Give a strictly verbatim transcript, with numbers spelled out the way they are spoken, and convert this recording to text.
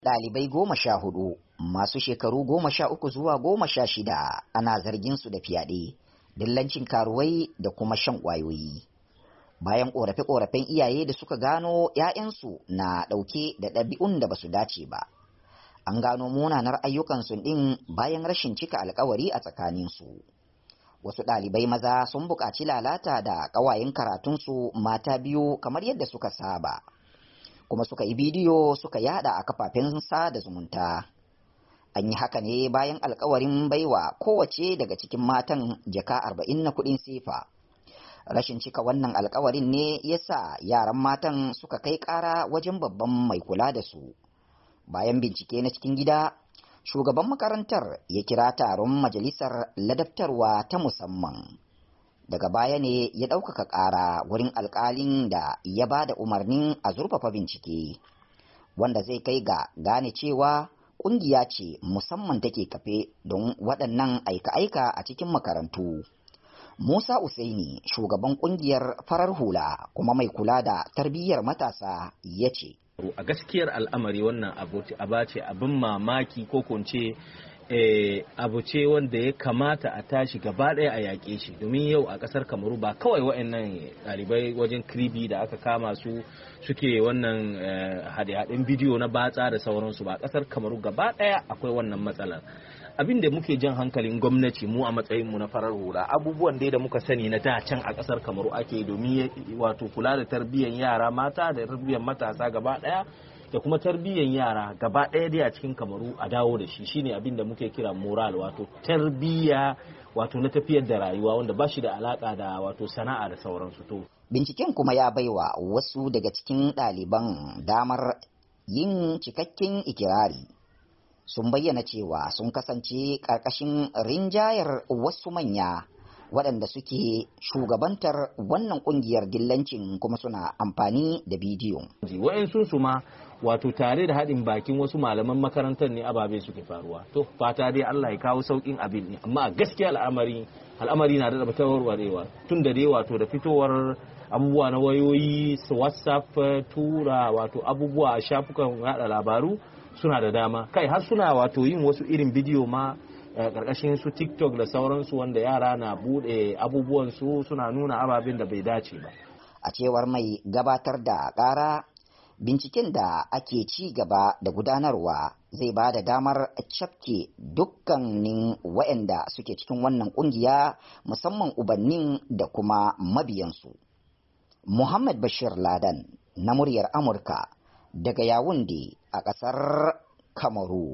Ɗalibai goma sha hudu masu shekaru goma sha uku zuwa goma sha shida ana zargin su da fyaɗe, dillancin karuwai da kuma shan ƙwayoyi. Bayan ƙorafe-ƙorafen iyaye da suka gano ‘ya'yansu na ɗauke da ɗabi'un da basu dace ba. An gano munanar ayyukansu ɗin bayan rashin cika alkawari a tsakaninsu. Wasu ɗalibai maza sun buƙaci lalata da ƙawayen karatunsu mata biyu kamar yadda suka saba. Kuma suka yi bidiyo suka yada a kafafen sada zumunta. An yi haka ne bayan alkawarin baiwa kowace daga cikin matan jaka arba'in na kuɗin sefa. Rashin cika wannan alkawarin ne ya sa yaran matan suka kai ƙara wajen babban mai kula da su. Bayan bincike na cikin gida, shugaban makarantar ya kira taron majalisar ladabtarwa ta musamman. Daga baya ne ya ɗaukaka ƙara wurin alƙalin da ya ba da umarnin a zurfafa bincike, wanda zai kai ga gane cewa ƙungiya ce musamman take kafe don waɗannan aika-aika a cikin makarantu. Musa Usaini, shugaban ƙungiyar farar hula kuma mai kula da tarbiyyar matasa, ya ce, a gaskiyar al'amari wannan abu ce abin mamaki ko kunce Eh, abu ce wanda ya kamata a tashi gaba ɗaya a yaƙe shi, domin yau a ƙasar Kamaru ba kawai waɗannan ɗalibai wajen kribi da aka kama su suke wannan eh, haɗe-haɗen bidiyo na batsa da sauransu ba. Ƙasar Kamaru gaba ɗaya akwai wannan matsalar. Abin da muke jan hankalin gwamnati mu a matsayin mu na farar hula, abubuwan da muka sani na da can a ƙasar Kamaru ake domin wato kula da tarbiyyar yara mata da tarbiyyar matasa gaba ɗaya da kuma tarbiyyar yara gaba ɗaya dai a cikin Kamaru a dawo da shi shine abin da muke kira moral, wato tarbiyya wato na tafiyar da rayuwa wanda ba shi da alaka da wato sana'a da sauransu. To binciken kuma ya baiwa wasu daga cikin ɗaliban damar yin cikakken ikirari. Sun bayyana cewa sun kasance ƙarƙashin rinjayar wasu manya waɗanda suke shugabantar wannan ƙungiyar dillancin kuma suna amfani da bidiyo. Wa'yansu su ma wato tare da haɗin bakin wasu malaman makarantar ne ababe suke faruwa. To fata dai Allah ya kawo sauƙin abin ne, amma gaskiya al'amari al'amari na da tawarwarewa tun da dai wato da fitowar abubuwa na wayoyi su WhatsApp, tura wato abubuwa a shafukan yaɗa labaru suna da dama, kai har suna wato yin wasu irin bidiyo ma karkashin su TikTok da sauransu wanda yara na bude abubuwan su suna nuna ababen da bai dace ba. A cewar mai gabatar da ƙara, binciken da ake ci gaba da gudanarwa zai ba da damar cafke dukkanin waɗanda suke cikin wannan ƙungiya, musamman ubannin da kuma mabiyansu. Muhammad Bashir Ladan na muryar Amurka daga Yawunde a ƙasar Kamaru.